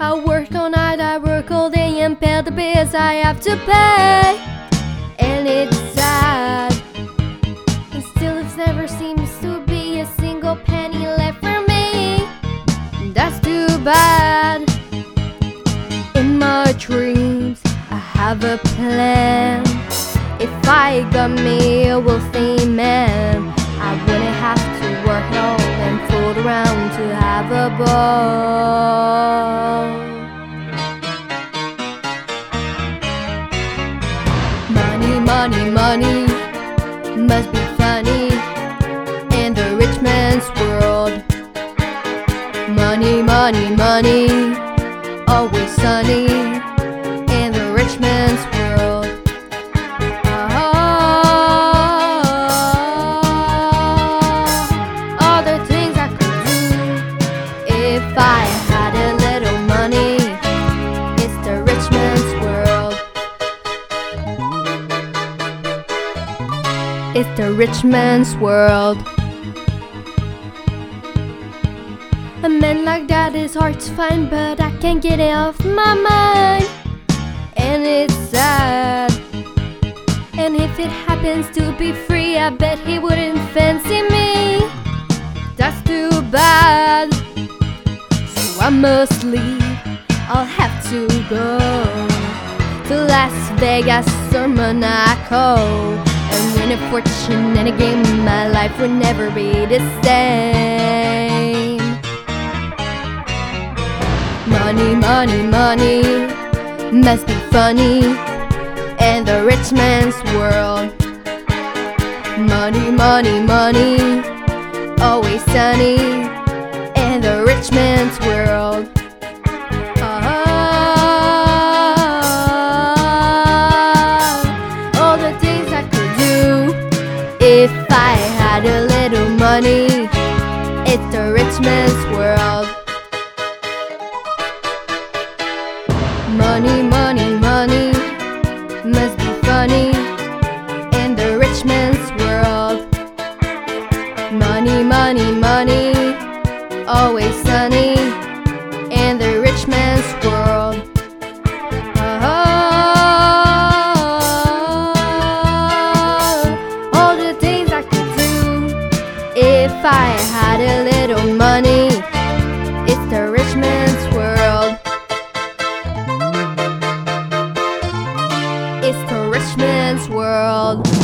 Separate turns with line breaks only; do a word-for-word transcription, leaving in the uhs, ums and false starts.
I work all night, I work all day and pay the bills I have to pay. And it's sad, and still there never seems to be a single penny left for me. That's too bad. In my dreams I have a plan. If I got me a wealthy man, I wouldn't have to work hard and fool around to have a ball. Money, money, money must be funny in the rich man's world. Money, money, money, always sunny in the rich man's world. If I had a little money, it's the rich man's world. It's the rich man's world. A man like that is hard to find, but I can't get it off my mind. And it's sad. And if it happens to be free, I bet he wouldn't fancy me. That's too bad. I must leave, I'll have to go to Las Vegas or Monaco and win a fortune and a game. My life would never be the same. Money, money, money must be funny in the rich man's world. Money, money, money, always sunny in the rich man's world. Ah, all the things I could do if I had a little money. It's the rich man's world. Money, money, money must be funny in the rich man's world. Money, money, money, always sunny in the rich man's world. Oh, all the things I could do if I had a little money. It's the rich man's world. It's the rich man's world.